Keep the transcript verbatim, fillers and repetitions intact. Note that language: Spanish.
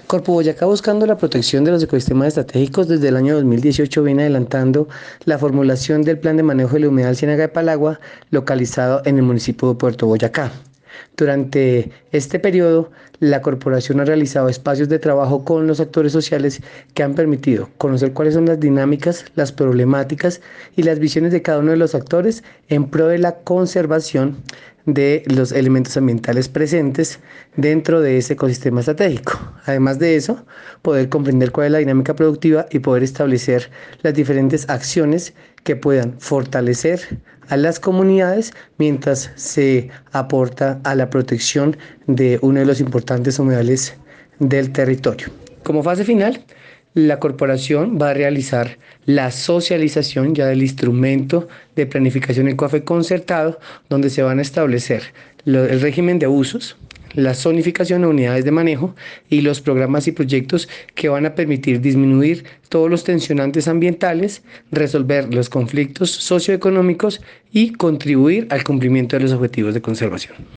Corpo Boyacá, buscando la protección de los ecosistemas estratégicos, desde el año dos mil dieciocho viene adelantando la formulación del Plan de Manejo de la Humedal Ciénaga de Palagua, localizado en el municipio de Puerto Boyacá. Durante este periodo, la corporación ha realizado espacios de trabajo con los actores sociales que han permitido conocer cuáles son las dinámicas, las problemáticas y las visiones de cada uno de los actores en pro de la conservación de los elementos ambientales presentes dentro de ese ecosistema estratégico. Además de eso, poder comprender cuál es la dinámica productiva y poder establecer las diferentes acciones que puedan fortalecer a las comunidades mientras se aporta a la protección de uno de los importantes humedales del territorio. Como fase final, la corporación va a realizar la socialización ya del instrumento de planificación ecoaf concertado, donde se van a establecer lo, el régimen de usos, la zonificación de unidades de manejo y los programas y proyectos que van a permitir disminuir todos los tensionantes ambientales, resolver los conflictos socioeconómicos y contribuir al cumplimiento de los objetivos de conservación.